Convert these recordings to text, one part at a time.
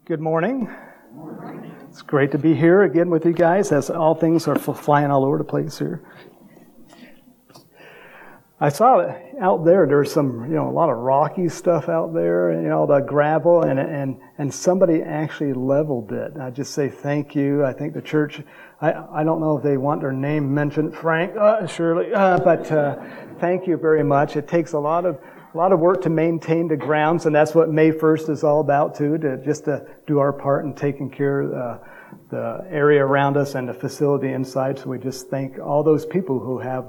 Good morning. It's great to be here again with you guys as all things are flying all over the place here. I saw that out there's some, a lot of rocky stuff out there, the gravel, and somebody actually leveled it. I just say thank you. I think the church, I don't know if they want their name mentioned, Frank, Shirley, but thank you very much. It takes a lot of work to maintain the grounds, and that's what May 1st is all about too, to do our part in taking care of the area around us and the facility inside. So we just thank all those people who have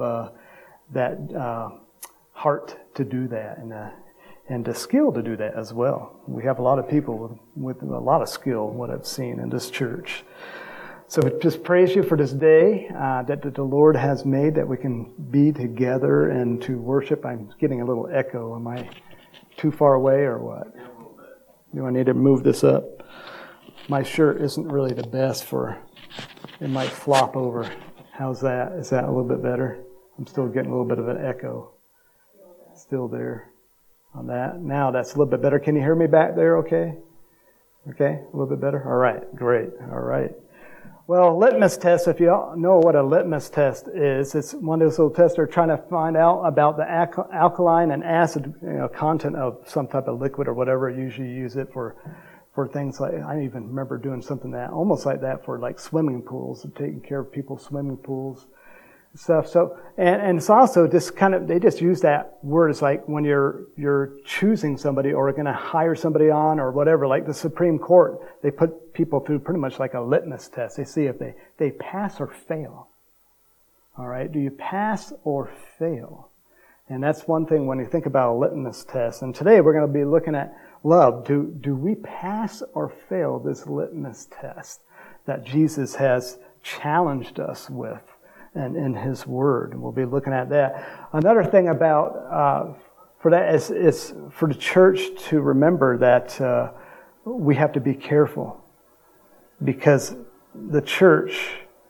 that heart to do that and the skill to do that as well. We have a lot of people with a lot of skill, what I've seen in this church. So just praise you for this day that the Lord has made, that we can be together and to worship. I'm getting a little echo. Am I too far away or what? Do I need to move this up? My shirt isn't really the best it might flop over. How's that? Is that a little bit better? I'm still getting a little bit of an echo. Still there on that. Now that's a little bit better. Can you hear me back there okay? Okay, a little bit better? All right, great. All right. Well, litmus test, if you know what a litmus test is, it's one of those little tests they're trying to find out about the alkaline and acid content of some type of liquid or whatever. Usually use it for things like, I even remember doing something almost like that for like swimming pools, and taking care of people's swimming pools and stuff. So, and it's also just they just use that word. It's like when you're choosing somebody or going to hire somebody on or whatever, like the Supreme Court, they put people through pretty much like a litmus test. They see if they pass or fail. All right, do you pass or fail? And that's one thing when you think about a litmus test. And today we're going to be looking at love. Do we pass or fail this litmus test that Jesus has challenged us with and in His Word? And we'll be looking at that. Another thing about for that is for the church to remember that we have to be careful, because the church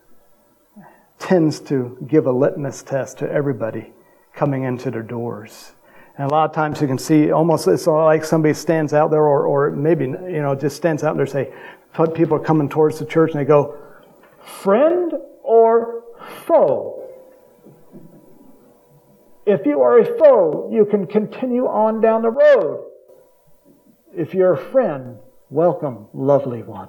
tends to give a litmus test to everybody coming into their doors. And a lot of times you can see almost it's like somebody stands out there or maybe just stands out there and say, people are coming towards the church and they go, friend or foe? If you are a foe, you can continue on down the road. If you're a friend, welcome, lovely one.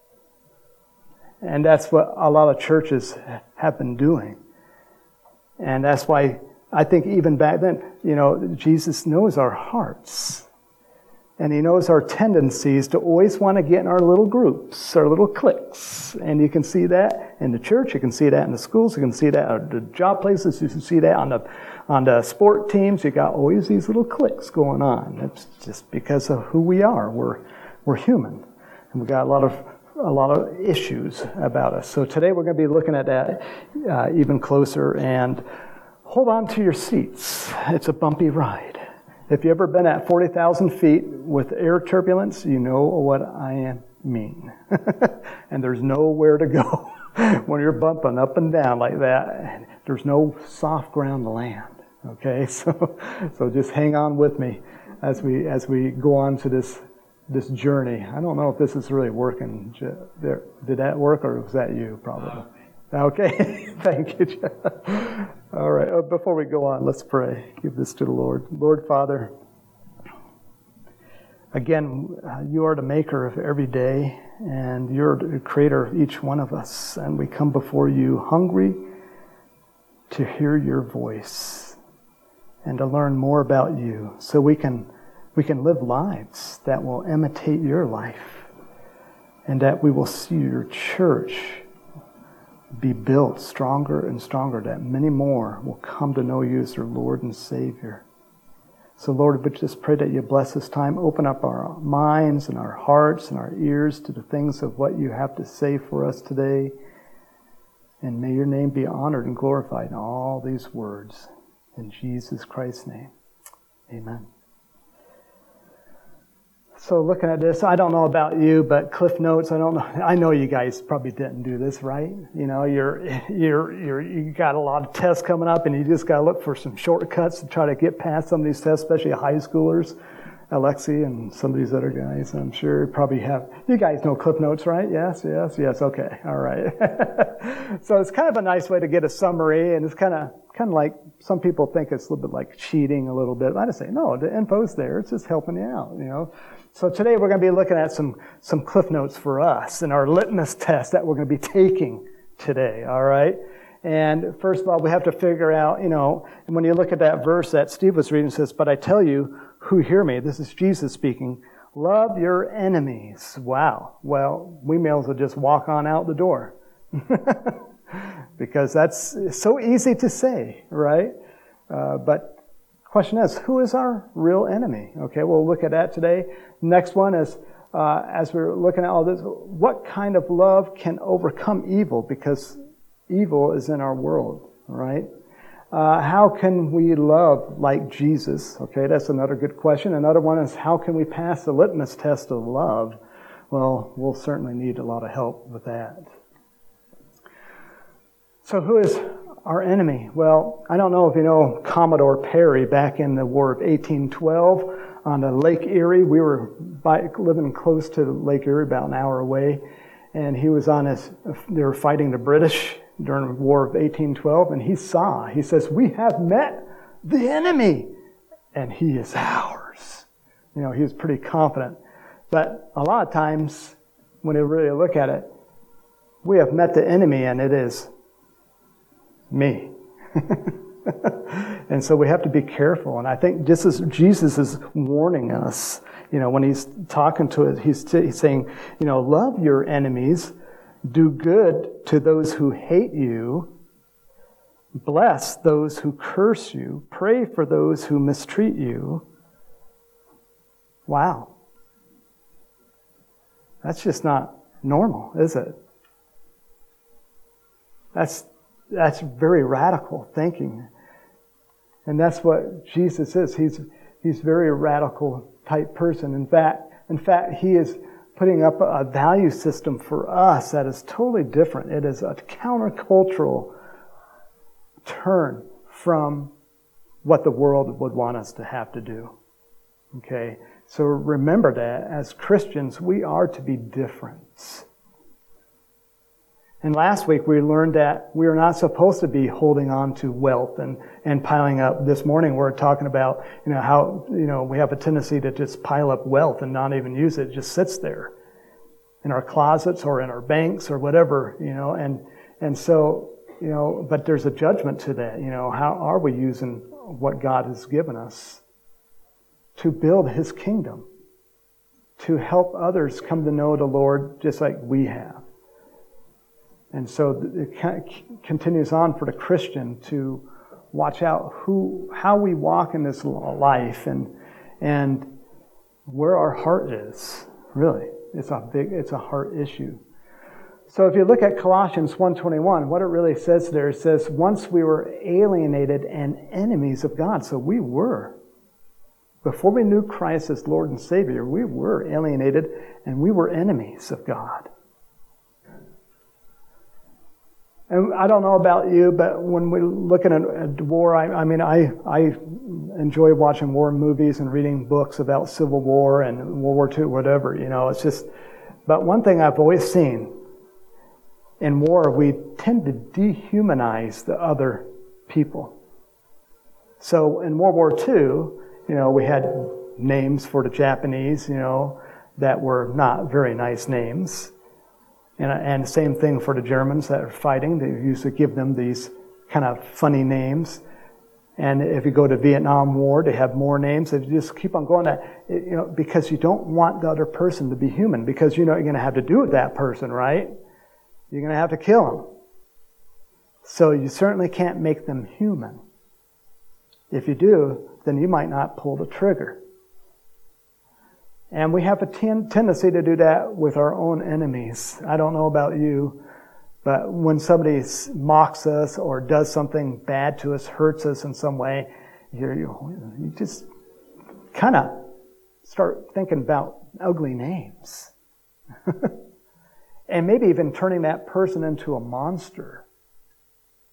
And that's what a lot of churches have been doing. And that's why I think even back then, Jesus knows our hearts. And He knows our tendencies to always want to get in our little groups, our little cliques. And you can see that in the church, you can see that in the schools, you can see that at the job places, you can see that on the sport teams. You got always these little cliques going on. It's just because of who we are. We're human. And we got a lot of issues about us. So today we're going to be looking at that even closer, and hold on to your seats. It's a bumpy ride. If you've ever been at 40,000 feet with air turbulence, you know what I mean. And there's nowhere to go when you're bumping up and down like that. There's no soft ground to land. Okay, so just hang on with me as we go on to this journey. I don't know if this is really working. Did that work, or was that you? Probably. Okay, thank you, Jeff. All right, before we go on, let's pray. Give this to the Lord. Lord Father, again, You are the maker of every day, and You're the creator of each one of us, and we come before You hungry to hear Your voice and to learn more about You, so we can live lives that will imitate Your life, and that we will see Your church be built stronger and stronger, that many more will come to know You as their Lord and Savior. So Lord, we just pray that You bless this time, open up our minds and our hearts and our ears to the things of what You have to say for us today. And may Your name be honored and glorified in all these words. In Jesus Christ's name, amen. So looking at this, I don't know about you, but Cliff Notes, I know you guys probably didn't do this, right? You got a lot of tests coming up, and you just got to look for some shortcuts to try to get past some of these tests, especially high schoolers. Alexi and some of these other guys, I'm sure probably have. You guys know Cliff Notes, right? Yes. Okay, all right. So it's kind of a nice way to get a summary, and it's kind of like some people think it's a little bit like cheating a little bit. I just say no. The info's there. It's just helping you out, So today we're going to be looking at some Cliff Notes for us and our litmus test that we're going to be taking today. All right. And first of all, we have to figure out, and when you look at that verse that Steve was reading, it says, "But I tell you who hear me," this is Jesus speaking, "love your enemies." Wow. Well, we may as well just walk on out the door. Because that's so easy to say, right? But the question is, who is our real enemy? Okay, we'll look at that today. Next one is, as we're looking at all this, what kind of love can overcome evil? Because evil is in our world, right? How can we love like Jesus? Okay, that's another good question. Another one is, how can we pass the litmus test of love? Well, we'll certainly need a lot of help with that. So who is our enemy? Well, I don't know if you know Commodore Perry back in the War of 1812 on the Lake Erie. We were living close to Lake Erie, about an hour away, and he was they were fighting the British during the War of 1812, and he says, "We have met the enemy, and he is ours." He was pretty confident. But a lot of times, when you really look at it, we have met the enemy, and it is me. And so we have to be careful. And I think this is Jesus is warning us. When he's talking to us, he's saying, love your enemies, do good to those who hate you, bless those who curse you, pray for those who mistreat you. Wow. That's just not normal, is it? That's very radical thinking. And that's what Jesus is. He's very radical type person. In fact, he is putting up a value system for us that is totally different. It is a countercultural turn from what the world would want us to have to do. Okay? So remember that as Christians, we are to be different. And last week we learned that we are not supposed to be holding on to wealth and piling up. This morning we're talking about, how, we have a tendency to just pile up wealth and not even use it. It just sits there in our closets or in our banks or whatever, and so, but there's a judgment to that. How are we using what God has given us to build His kingdom, to help others come to know the Lord just like we have? And so it continues on for the Christian to watch out how we walk in this life and where our heart is. Really, it's a heart issue. So if you look at Colossians 1:21, what it really says there, it says, once we were alienated and enemies of God. So we were. Before we knew Christ as Lord and Savior, we were alienated and we were enemies of God. And I don't know about you, but when we're looking at war, I enjoy watching war movies and reading books about Civil War and World War II, whatever. It's just. But one thing I've always seen in war, we tend to dehumanize the other people. So in World War II, we had names for the Japanese, that were not very nice names. And the same thing for the Germans that are fighting. They used to give them these kind of funny names. And if you go to Vietnam War, they have more names. They just keep on going because you don't want the other person to be human, because you're going to have to do with that person, right? You're going to have to kill them. So you certainly can't make them human. If you do, then you might not pull the trigger. And we have a tendency to do that with our own enemies. I don't know about you, but when somebody mocks us or does something bad to us, hurts us in some way, you just kind of start thinking about ugly names. And maybe even turning that person into a monster.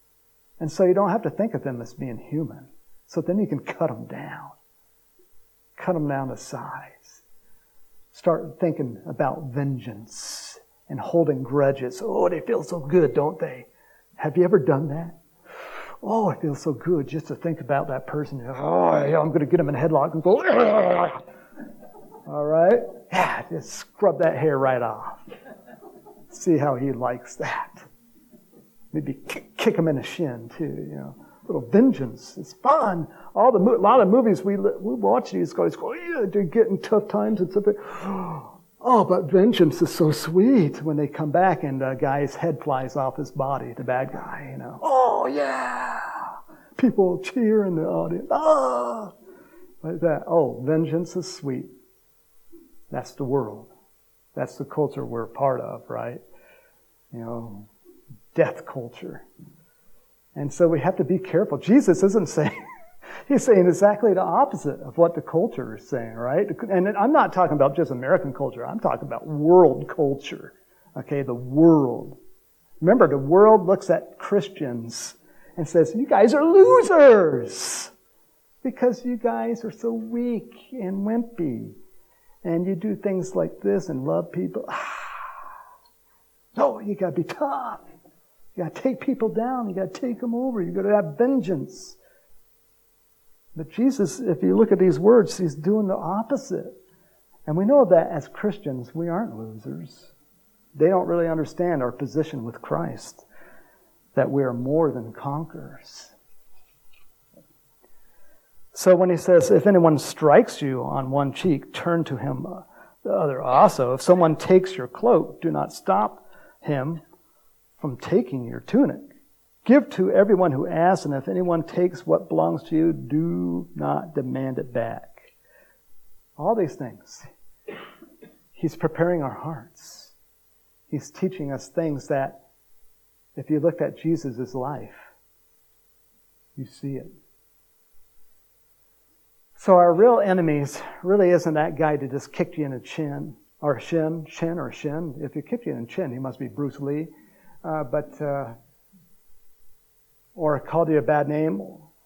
And so you don't have to think of them as being human. So then you can cut them down. cut them down to size. Start thinking about vengeance and holding grudges. Oh, they feel so good, don't they? Have you ever done that? Oh, it feels so good just to think about that person. Oh, yeah, I'm going to get him in a headlock and go, Argh! All right? Yeah, just scrub that hair right off. See how he likes that. Maybe kick him in the shin, too, you know. A little vengeance. It's fun. A lot of movies we watch, these guys go, yeah, they're getting tough times and something. Oh, but vengeance is so sweet when they come back and the guy's head flies off his body, the bad guy, you know. Oh, yeah. People cheer in the audience. Ah! Like that. Oh, vengeance is sweet. That's the world. That's the culture we're part of, right? You know, death culture. And so we have to be careful. Jesus isn't saying, he's saying exactly the opposite of what the culture is saying, right? And I'm not talking about just American culture. I'm talking about world culture. Okay, the world. Remember, the world looks at Christians and says, you guys are losers because you guys are so weak and wimpy. And you do things like this and love people. No, you got to be tough. You got to take people down. You got to take them over. You got to have vengeance. But Jesus, if you look at these words, he's doing the opposite. And we know that as Christians, we aren't losers. They don't really understand our position with Christ, that we are more than conquerors. So when he says, if anyone strikes you on one cheek, turn to him the other also. If someone takes your cloak, do not stop him from taking your tunic. Give to everyone who asks, and if anyone takes what belongs to you, do not demand it back. All these things. He's preparing our hearts. He's teaching us things that, if you looked at Jesus' life, you see it. So our real enemies really isn't that guy that just kicked you in the chin. If he kicked you in the chin, he must be Bruce Lee. Or called you a bad name,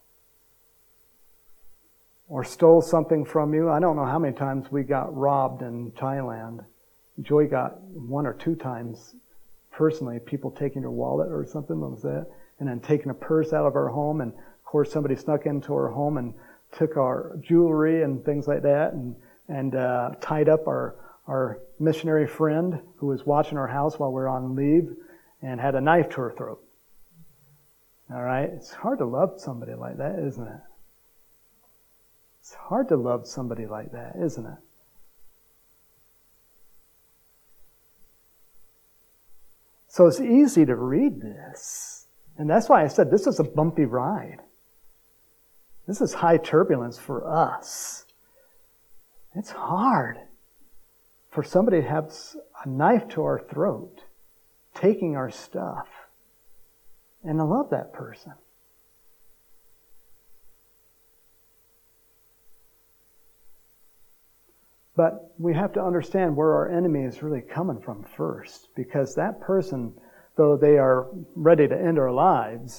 or stole something from you. I don't know how many times we got robbed in Thailand. Joy got 1 or 2 times, personally, people taking her wallet or something like that, and then taking a purse out of our home, and of course somebody snuck into our home and took our jewelry and things like that, and tied up our missionary friend who was watching our house while we were on leave, and had a knife to her throat. All right? It's hard to love somebody like that, isn't it? It's hard to love somebody like that, isn't it? So it's easy to read this. And that's why I said this is a bumpy ride. This is high turbulence for us. It's hard for somebody to have a knife to our throat, taking our stuff, and to love that person. But we have to understand where our enemy is really coming from first, because that person, though they are ready to end our lives,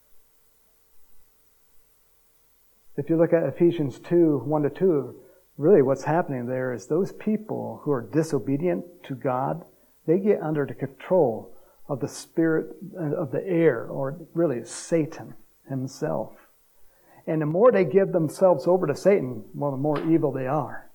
if you look at Ephesians 2, 1-2, really what's happening there is those people who are disobedient to God, they get under the control of the spirit of the air, or really Satan himself. And the more they give themselves over to Satan, well, the more evil they are.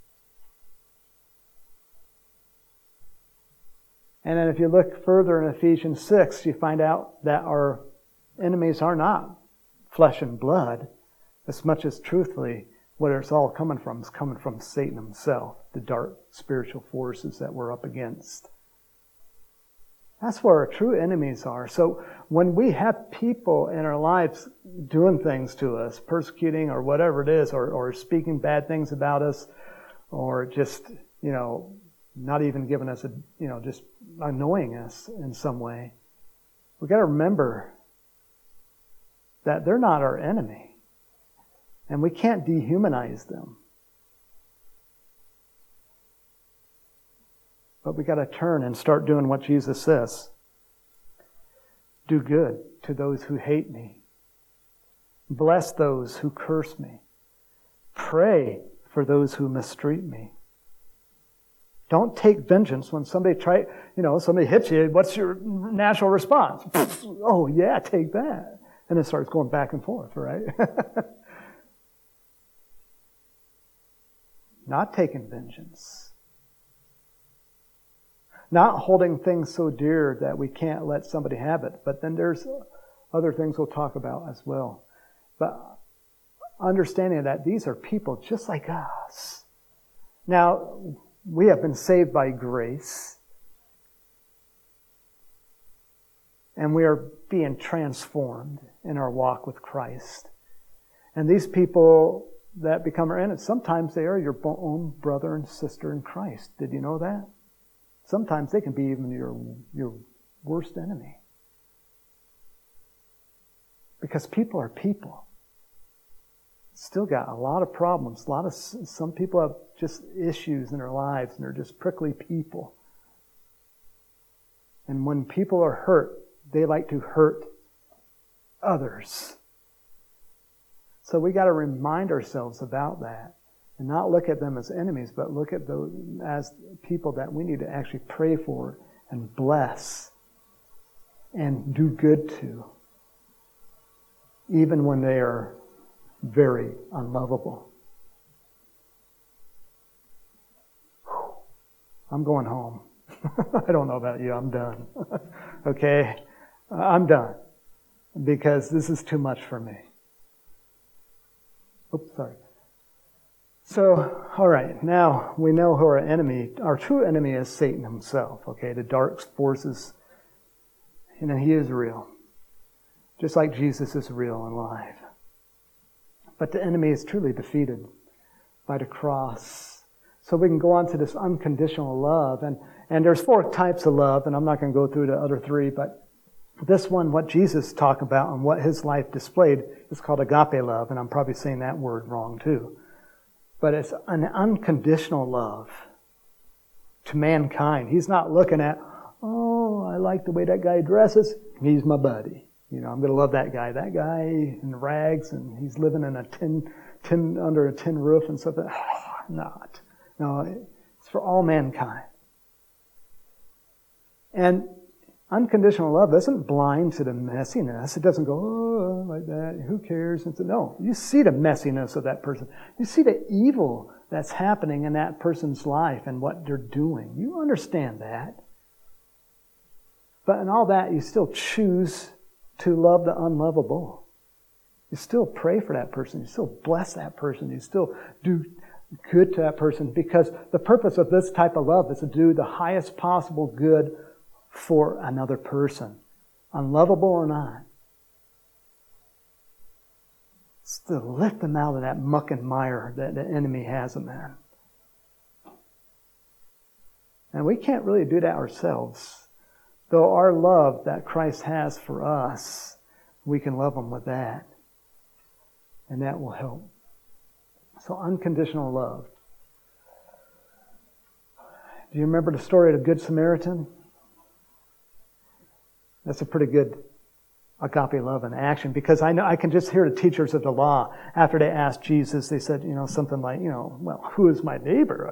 And then if you look further in Ephesians 6, you find out that our enemies are not flesh and blood, as much as truthfully what it's all coming from is coming from Satan himself, the dark spiritual forces that we're up against. That's where our true enemies are. So when we have people in our lives doing things to us, persecuting or whatever it is, or speaking bad things about us, or just, not even giving us just annoying us in some way, we got to remember that they're not our enemy. And we can't dehumanize them. But we got to turn and start doing what Jesus says. Do good to those who hate me. Bless those who curse me. Pray for those who mistreat me. Don't take vengeance when somebody hits you. What's your natural response? Oh, yeah, take that. And it starts going back and forth, right? Not taking vengeance. Not holding things so dear that we can't let somebody have it. But then there's other things we'll talk about as well. But understanding that these are people just like us. Now, we have been saved by grace. And we are being transformed in our walk with Christ. And these people that become our enemies, sometimes they are your own brother and sister in Christ. Did you know that? Sometimes they can be even your worst enemy. Because people are people. Still got a lot of problems. Some people have just issues in their lives, and they're just prickly people. And when people are hurt, they like to hurt others. So we got to remind ourselves about that, and not look at them as enemies, but look at them as people that we need to actually pray for and bless and do good to, even when they are very unlovable. I'm going home. I don't know about you. I'm done. Okay? I'm done. Because this is too much for me. Oops, sorry. So, all right. Now we know who our true enemy is Satan himself. Okay? The dark forces. He is real. Just like Jesus is real and alive. But the enemy is truly defeated by the cross. So we can go on to this unconditional love. And there's 4 types of love, and I'm not going to go through the other 3, but this one, what Jesus talked about and what his life displayed, is called agape love, and I'm probably saying that word wrong too. But it's an unconditional love to mankind. He's not looking at, oh, I like the way that guy dresses. He's my buddy. I'm going to love that guy. That guy in rags, and he's living in a tin under a tin roof and stuff. Not. No, it's for all mankind. And unconditional love isn't blind to the messiness. It doesn't go, oh, like that. Who cares? No, you see the messiness of that person. You see the evil that's happening in that person's life and what they're doing. You understand that. But in all that, you still choose to love the unlovable. You still pray for that person. You still bless that person. You still do good to that person, because the purpose of this type of love is to do the highest possible good for another person, unlovable or not. It's to lift them out of that muck and mire that the enemy has them in. And we can't really do that ourselves. Though our love that Christ has for us, we can love them with that. And that will help. So unconditional love. Do you remember the story of the Good Samaritan? That's a pretty good agape love in action, because I can just hear the teachers of the law, after they asked Jesus, they said, something like, well, who is my neighbor?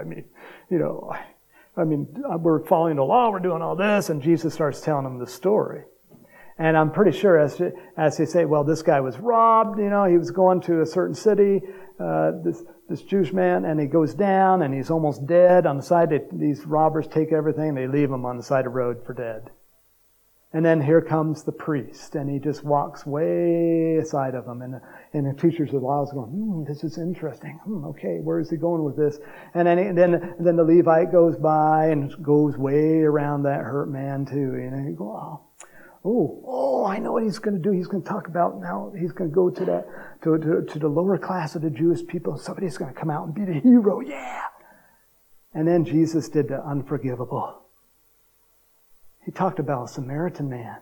We're following the law, we're doing all this, and Jesus starts telling them the story. And I'm pretty sure as they say, well, this guy was robbed, he was going to a certain city, this Jewish man, and he goes down and he's almost dead on the side. These robbers take everything, they leave him on the side of the road for dead. And then here comes the priest, and he just walks way aside of him. And the teachers of the law is going, this is interesting. Okay, where is he going with this? And then the Levite goes by and goes way around that hurt man too. And you go, oh, I know what he's going to do. He's going to talk about now. He's going to go to the lower class of the Jewish people. Somebody's going to come out and be the hero. Yeah. And then Jesus did the unforgivable. He talked about a Samaritan man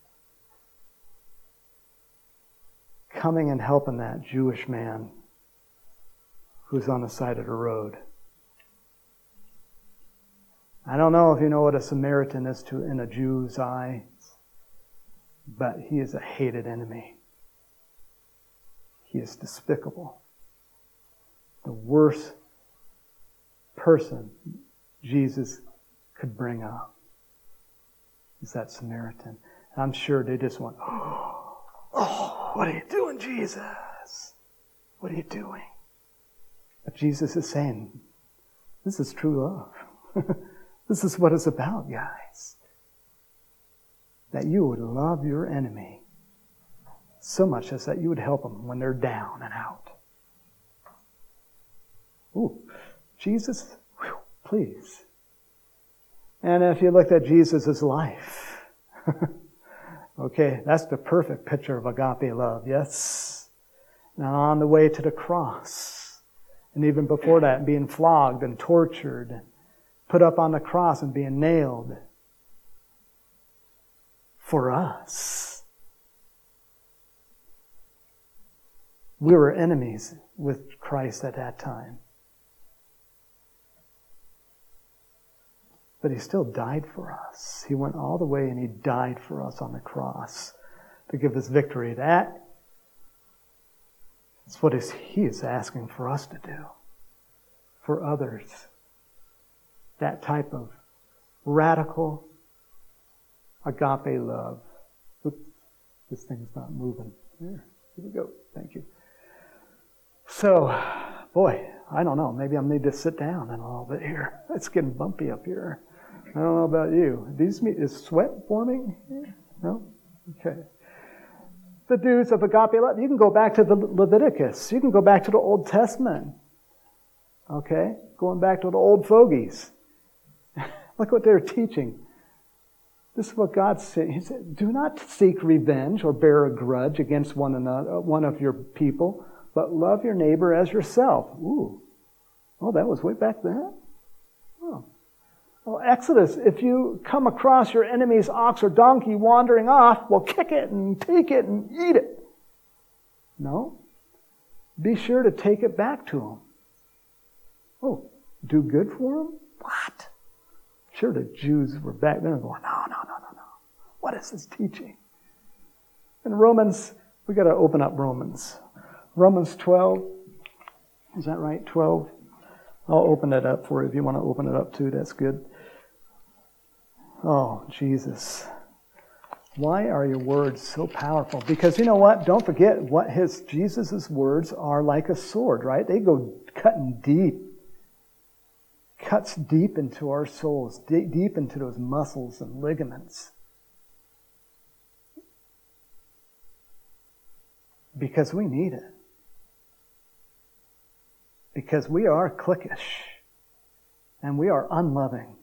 coming and helping that Jewish man who's on the side of the road. I don't know if you know what a Samaritan is in a Jew's eye, but he is a hated enemy. He is despicable. The worst person Jesus could bring up is that Samaritan. And I'm sure they just went, oh, what are you doing, Jesus? What are you doing? But Jesus is saying, this is true love. This is what it's about, guys. That you would love your enemy so much as that you would help them when they're down and out. Ooh, Jesus, whew, please. And if you looked at Jesus' life, okay, that's the perfect picture of agape love, yes? Now on the way to the cross, and even before that, being flogged and tortured, put up on the cross and being nailed for us. We were enemies with Christ at that time. But He still died for us. He went all the way and He died for us on the cross to give us victory. That's what He is asking for us to do. For others. That type of radical agape love. Oops, this thing's not moving. Here we go. Thank you. So, boy, I don't know. Maybe I need to sit down in a little bit here. It's getting bumpy up here. I don't know about you. Is sweat forming here? No? Okay. The dudes of agape love. You can go back to the Leviticus. You can go back to the Old Testament. Okay? Going back to the old fogies. Look what they're teaching. This is what God said. He said, do not seek revenge or bear a grudge against one another, one of your people, but love your neighbor as yourself. Ooh. Oh, that was way back then? Oh. Well, Exodus, if you come across your enemy's ox or donkey wandering off, well, kick it and take it and eat it. No. Be sure to take it back to him. Oh, do good for him? What? Sure, the Jews were back then going, no. What is this teaching? In Romans, we got to open up Romans. Romans 12. Is that right? 12. I'll open that up for you. If you want to open it up too, that's good. Oh, Jesus. Why are your words so powerful? Because you know what? Don't forget what Jesus' words are like a sword, right? They go cutting deep. Cuts deep into our souls, deep into those muscles and ligaments. Because we need it. Because we are cliquish. And we are unloving.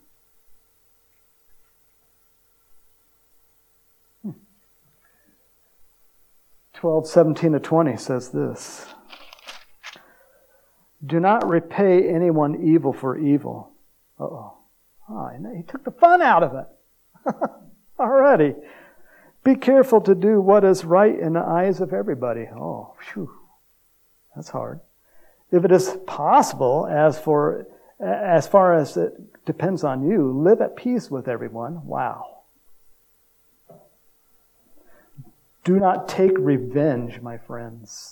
12:17-20 says this. Do not repay anyone evil for evil. Uh-oh. Oh, he took the fun out of it. Alrighty. Be careful to do what is right in the eyes of everybody. Oh, phew. That's hard. If it is possible, as far as it depends on you, live at peace with everyone. Wow. Do not take revenge, my friends,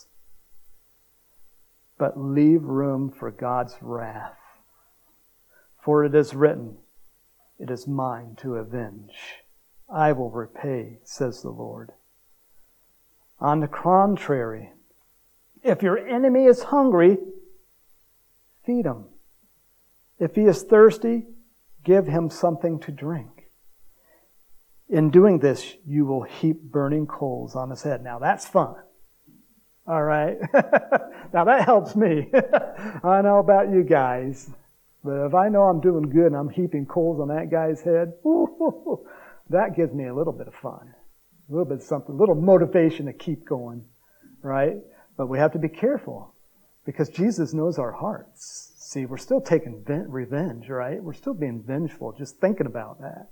but leave room for God's wrath. For it is written, it is mine to avenge. I will repay, says the Lord. On the contrary, if your enemy is hungry, feed him. If he is thirsty, give him something to drink. In doing this, you will heap burning coals on his head. Now that's fun. All right? Now that helps me. I know about you guys. But if I know I'm doing good and I'm heaping coals on that guy's head, that gives me a little bit of fun. A little bit of something, a little motivation to keep going. Right? But we have to be careful. Because Jesus knows our hearts. See, we're still taking revenge, right? We're still being vengeful, just thinking about that.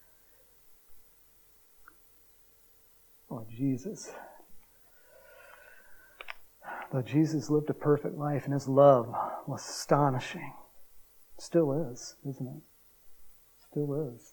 Oh, Jesus. Though Jesus lived a perfect life and His love was astonishing. Still is, isn't it? Still is.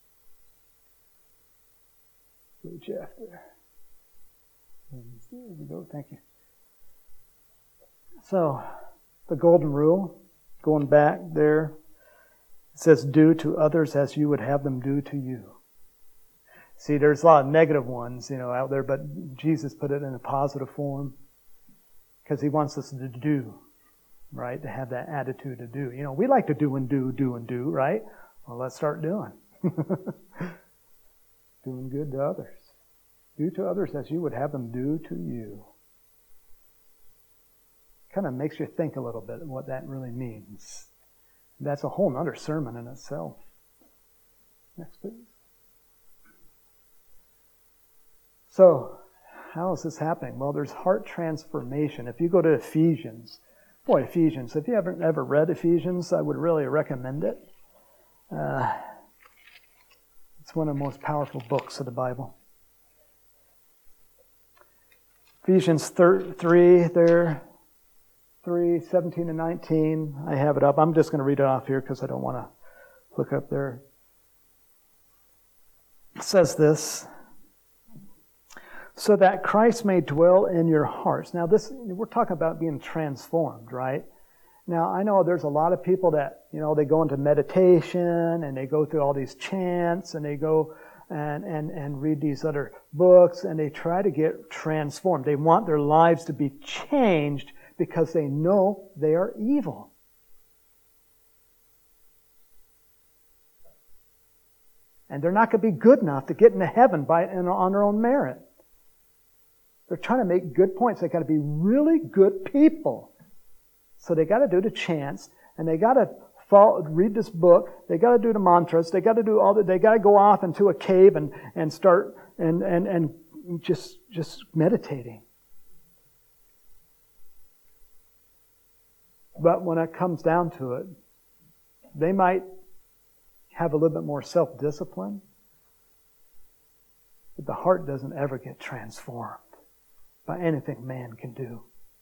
Go, Jeff, there. There we go, thank you. So, the golden rule going back there, it says, do to others as you would have them do to you. See, there's a lot of negative ones, out there, but Jesus put it in a positive form because He wants us to do, right? To have that attitude to do. We like to do, right? Well, let's start doing. Doing good to others. Do to others as you would have them do to you. Kind of makes you think a little bit of what that really means. That's a whole other sermon in itself. Next, please. So, how is this happening? Well, there's heart transformation. If you go to Ephesians, if you haven't ever read Ephesians, I would really recommend it. It's one of the most powerful books of the Bible. Ephesians 3 there, 3:17 and 19. I have it up. I'm just going to read it off here because I don't want to look up there. It says this, so that Christ may dwell in your hearts. Now we're talking about being transformed, right? Now I know there's a lot of people that, they go into meditation and they go through all these chants and they go and read these other books and they try to get transformed. They want their lives to be changed because they know they are evil. And they're not going to be good enough to get into heaven on their own merit. They're trying to make good points. They got to be really good people. So they got to do the chants, and they got to read this book. They got to do the mantras. They got to do all that. They got to go off into a cave and start and just meditating. But when it comes down to it, they might have a little bit more self-discipline, but the heart doesn't ever get transformed by anything man can do.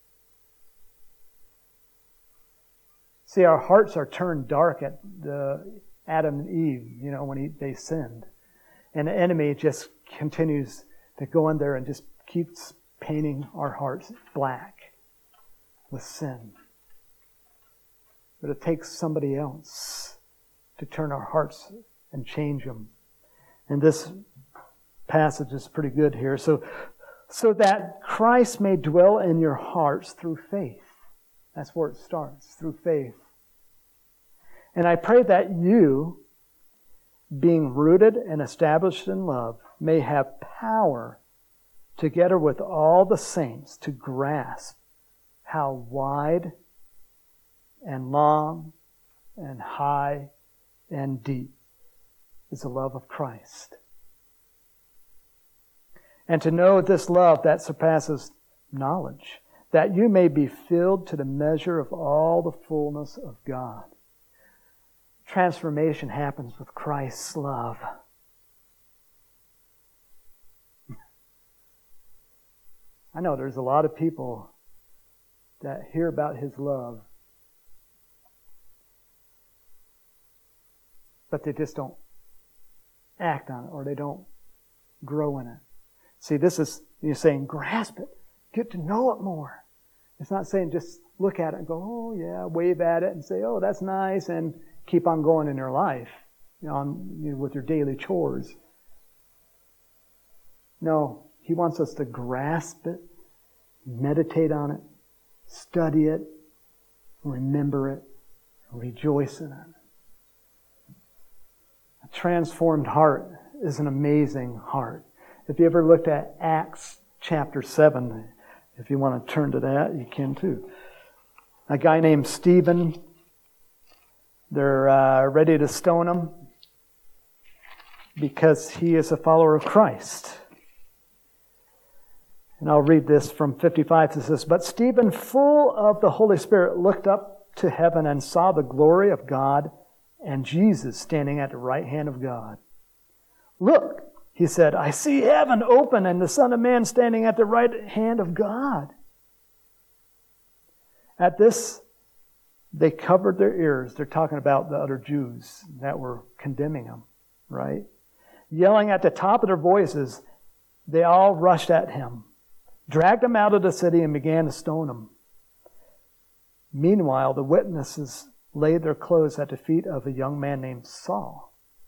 See, our hearts are turned dark at Adam and Eve, when they sinned. And the enemy just continues to go in there and just keeps painting our hearts black with sin. But it takes somebody else to turn our hearts and change them. And this passage is pretty good here. So that Christ may dwell in your hearts through faith. That's where it starts, through faith. And I pray that you, being rooted and established in love, may have power, together with all the saints, to grasp how wide and long and high and deep is the love of Christ. And to know this love that surpasses knowledge, that you may be filled to the measure of all the fullness of God. Transformation happens with Christ's love. I know there's a lot of people that hear about His love, but they just don't act on it, or they don't grow in it. See, this is, you're saying, grasp it. Get to know it more. It's not saying just look at it and go, oh yeah, wave at it and say, oh, that's nice, and keep on going in your life, with your daily chores. No, He wants us to grasp it, meditate on it, study it, remember it, rejoice in it. A transformed heart is an amazing heart. If you ever looked at Acts chapter 7, if you want to turn to that, you can too. A guy named Stephen, they're ready to stone him because he is a follower of Christ. And I'll read this from 55. It says, but Stephen, full of the Holy Spirit, looked up to heaven and saw the glory of God and Jesus standing at the right hand of God. Look, he said, I see heaven open and the Son of Man standing at the right hand of God. At this, they covered their ears. They're talking about the other Jews that were condemning him, right? Yelling at the top of their voices, they all rushed at him, dragged him out of the city, and began to stone him. Meanwhile, the witnesses laid their clothes at the feet of a young man named Saul.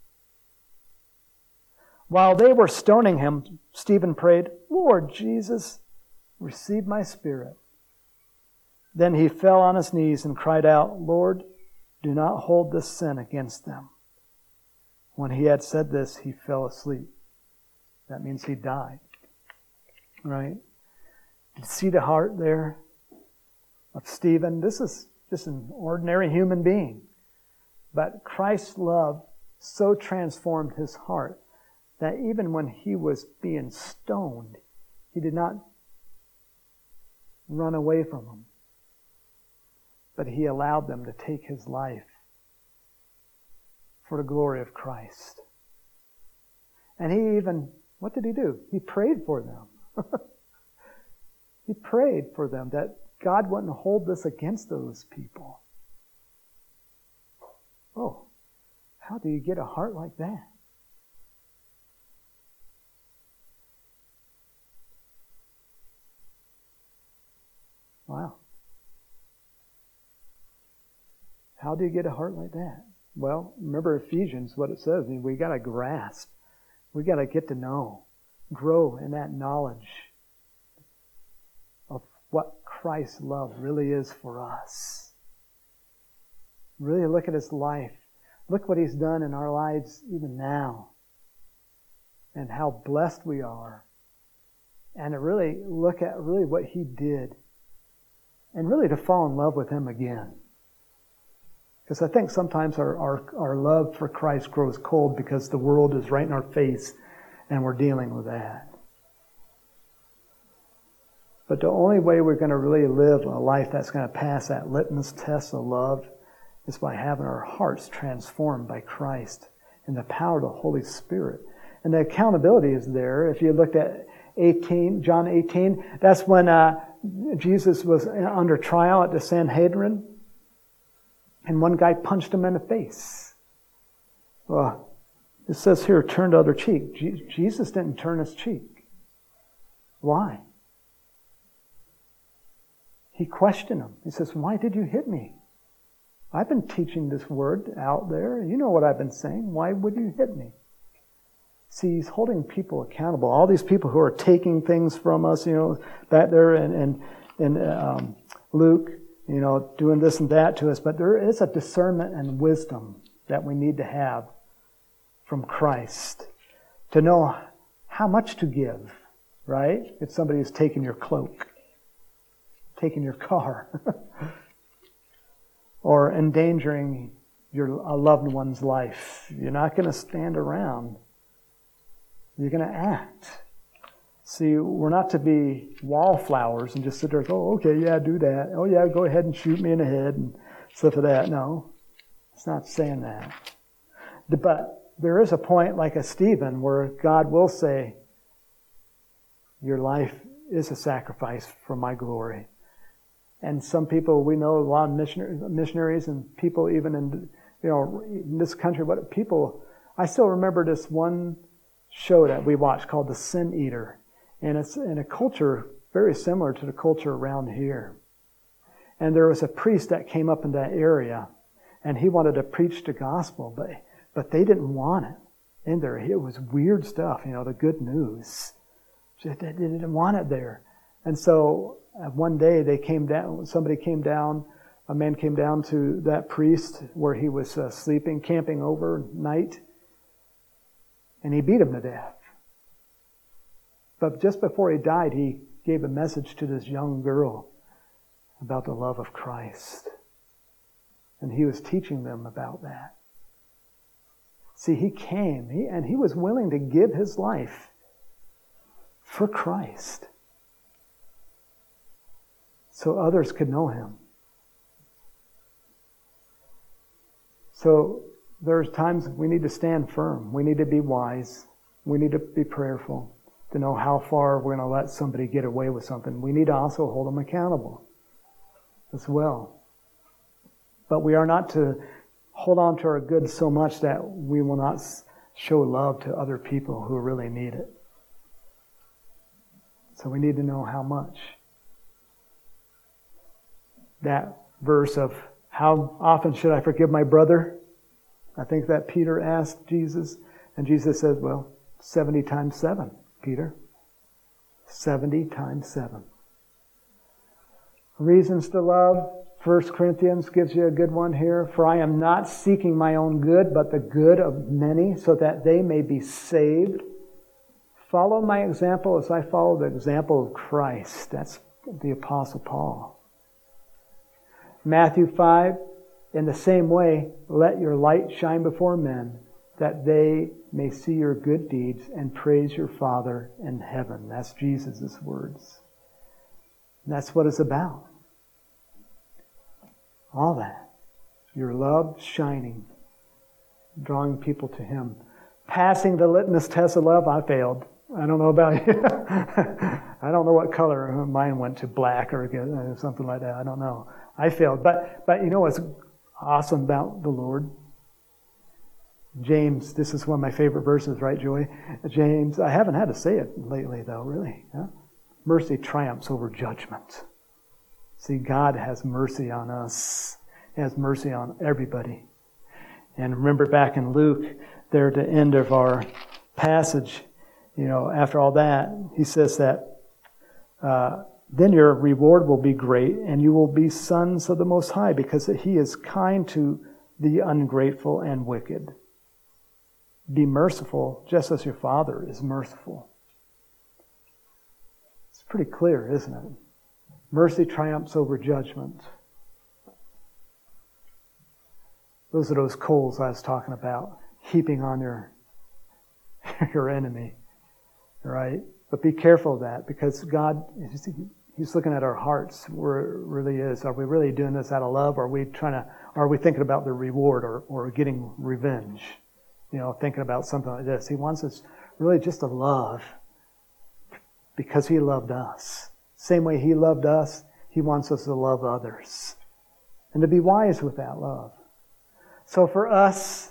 While they were stoning him, Stephen prayed, "Lord Jesus, receive my spirit." Then he fell on his knees and cried out, "Lord, do not hold this sin against them." When he had said this, he fell asleep. That means he died. Right? You see the heart there of Stephen? This is just an ordinary human being. But Christ's love so transformed his heart that even when he was being stoned, he did not run away from them. But he allowed them to take his life for the glory of Christ. And he even, what did he do? He prayed for them. He prayed for them that God wouldn't hold this against those people. Oh, how do you get a heart like that? Wow. How do you get a heart like that? Well, remember Ephesians, what it says. We got to grasp. We got to get to know. Grow in that knowledge of what Christ's love really is for us. Really look at his life. Look what he's done in our lives even now. And how blessed we are. And to really look at really what he did. And really to fall in love with him again. Because I think sometimes our love for Christ grows cold because the world is right in our face and we're dealing with that. But the only way we're going to really live a life that's going to pass that litmus test of love is by having our hearts transformed by Christ and the power of the Holy Spirit. And the accountability is there. If you looked at John 18, that's when Jesus was under trial at the Sanhedrin. And one guy punched him in the face. Well, it says here, turn the other cheek. Jesus didn't turn his cheek. Why? He questioned him. He says, "Why did you hit me? I've been teaching this word out there. You know what I've been saying. Why would you hit me?" See, he's holding people accountable. All these people who are taking things from us, back there in Luke, doing this and that to us. But there is a discernment and wisdom that we need to have from Christ to know how much to give, right? If somebody is taking your cloak, taking your car, or endangering a loved one's life. You're not going to stand around. You're going to act. See, we're not to be wallflowers and just sit there and go, "Okay, yeah, do that. Oh, yeah, go ahead and shoot me in the head," and stuff like that. No, it's not saying that. But there is a point like a Stephen where God will say, "Your life is a sacrifice for my glory." And some people, we know a lot of missionaries and people even in this country, I still remember this one show that we watched called The Sin Eater. And it's in a culture very similar to the culture around here. And there was a priest that came up in that area, and he wanted to preach the gospel, but they didn't want it in there. It was weird stuff, the good news. They didn't want it there. And so one day a man came down to that priest where he was sleeping, camping overnight, and he beat him to death. But just before he died, he gave a message to this young girl about the love of Christ. And he was teaching them about that. See, he came, and he was willing to give his life for Christ so others could know him. So there's times we need to stand firm. We need to be wise. We need to be prayerful to know how far we're going to let somebody get away with something. We need to also hold them accountable as well. But we are not to hold on to our goods so much that we will not show love to other people who really need it. So we need to know how much. That verse of How often should I forgive my brother? I think that Peter asked Jesus. And Jesus says, well, 70 times 7, Peter. 70 times 7. Reasons to love. 1 Corinthians gives you a good one here. For I am not seeking my own good, but the good of many, so that they may be saved. Follow my example as I follow the example of Christ. That's the Apostle Paul. Matthew 5, in the same way, let your light shine before men, that they may see your good deeds and praise your Father in heaven. That's Jesus' words. And that's what it's about. All that. Your love shining, drawing people to Him. Passing the litmus test of love, I failed. I don't know about you. I don't know what color mine went to, black or something like that. I don't know. I failed. But you know what's awesome about the Lord? James, this is one of my favorite verses, right, Joy? James, I haven't had to say it lately, though, really. Yeah? Mercy triumphs over judgment. See, God has mercy on us. He has mercy on everybody. And remember back in Luke, there at the end of our passage, after all that, he says that then your reward will be great, and you will be sons of the Most High, because He is kind to the ungrateful and wicked. Be merciful, just as your Father is merciful. It's pretty clear, isn't it? Mercy triumphs over judgment. Those are those coals I was talking about, heaping on your enemy, right? But be careful of that, because God, He's looking at our hearts where it really is. Are we really doing this out of love? Or are we thinking about the reward or getting revenge? Thinking about something like this. He wants us really just to love because He loved us. Same way He loved us, He wants us to love others. And to be wise with that love. So for us,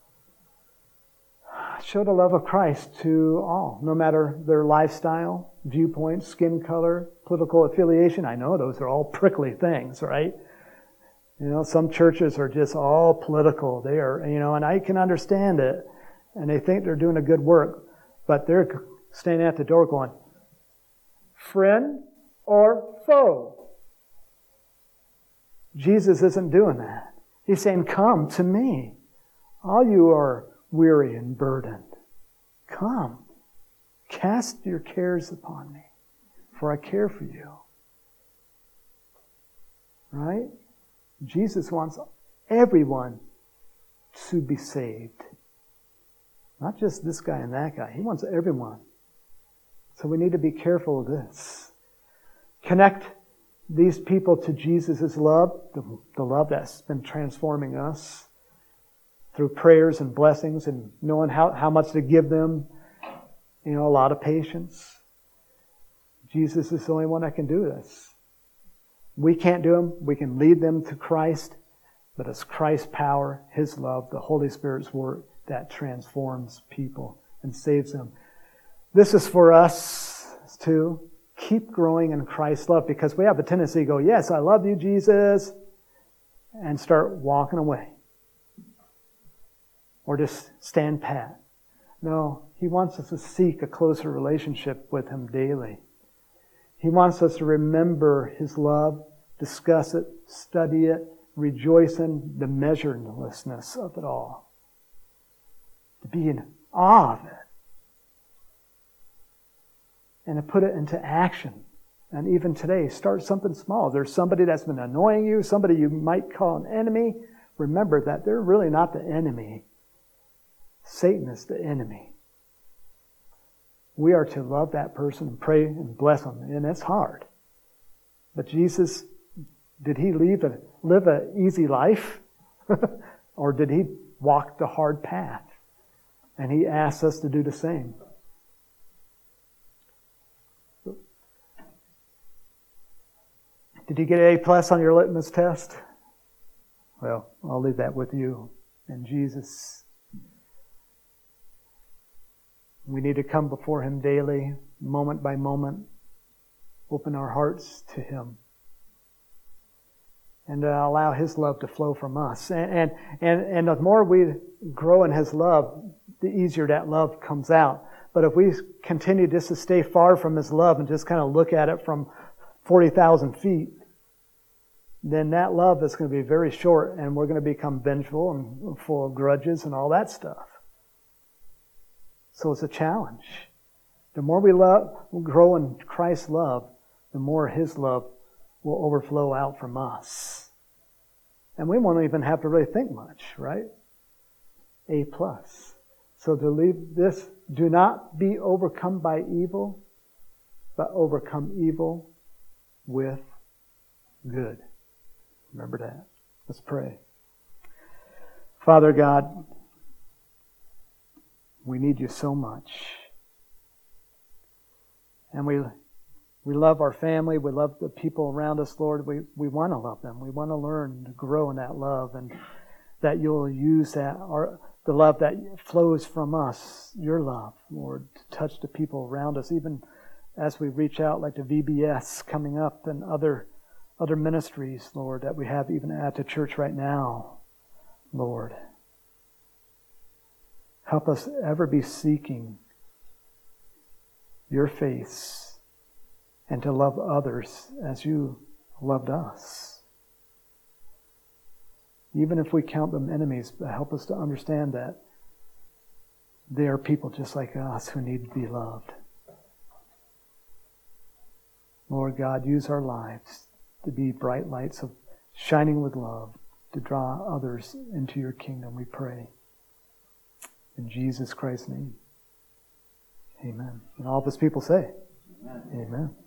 show the love of Christ to all, no matter their lifestyle, viewpoint, skin color, political affiliation. I know those are all prickly things, right? Some churches are just all political. They are, and I can understand it. And they think they're doing a good work. But they're standing at the door going, friend or foe? Jesus isn't doing that. He's saying, come to me. All you are weary and burdened. Come. Cast your cares upon me, for I care for you. Right? Jesus wants everyone to be saved. Not just this guy and that guy. He wants everyone. So we need to be careful of this. Connect these people to Jesus' love, the love that's been transforming us through prayers and blessings and knowing how much to give them. A lot of patience. Jesus is the only one that can do this. We can't do them. We can lead them to Christ, but it's Christ's power, His love, the Holy Spirit's work that transforms people and saves them. This is for us to keep growing in Christ's love, because we have a tendency to go, yes, I love you, Jesus, and start walking away. Or just stand pat. No, He wants us to seek a closer relationship with Him daily. He wants us to remember His love, discuss it, study it, rejoice in the measurelessness of it all. To be in awe of it. And to put it into action. And even today, start something small. There's somebody that's been annoying you, somebody you might call an enemy. Remember that they're really not the enemy. Satan is the enemy. We are to love that person and pray and bless them. And it's hard. But Jesus, did He live an easy life? Or did He walk the hard path? And He asks us to do the same. Did you get an A+ on your litmus test? Well, I'll leave that with you and Jesus. We need to come before Him daily, moment by moment, open our hearts to Him. and allow His love to flow from us. And the more we grow in His love, the easier that love comes out. But if we continue just to stay far from His love and just kind of look at it from 40,000 feet, then that love is going to be very short, and we're going to become vengeful and full of grudges and all that stuff. So it's a challenge. The more we grow in Christ's love, the more His love will overflow out from us. And we won't even have to really think much, right? A+. So to leave this, do not be overcome by evil, but overcome evil with good. Remember that. Let's pray. Father God, we need You so much. And we love our family. We love the people around us, Lord. We want to love them. We want to learn to grow in that love, and that You'll use that, the love that flows from us, Your love, Lord, to touch the people around us, even as we reach out like the VBS coming up and other ministries, Lord, that we have even at the church right now, Lord. Help us ever be seeking Your face and to love others as You loved us. Even if we count them enemies, but help us to understand that they are people just like us who need to be loved. Lord God, use our lives to be bright lights of shining with love, to draw others into Your kingdom, we pray. In Jesus Christ's name, amen. And all of His people say, amen. Amen.